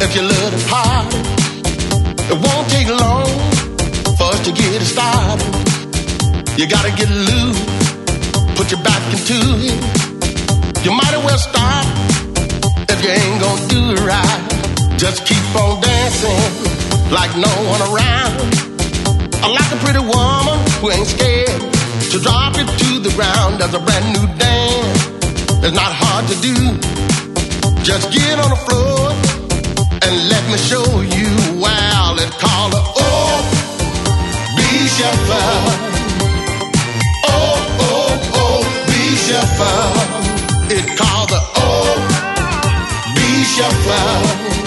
if you love to party, it won't take long for us to get it started. You gotta get loose, put your back into it. You might as well stop if you ain't gonna do it right. Just keep on dancing like no one around. I like a pretty woman who ain't scared to drop it to the ground. Does a brand new dance, it's not hard to do. Just get on the floor and let me show you. Wow, it's called the O.B. Shuffle. O.B. Shuffle. It's called the O.B. Shuffle.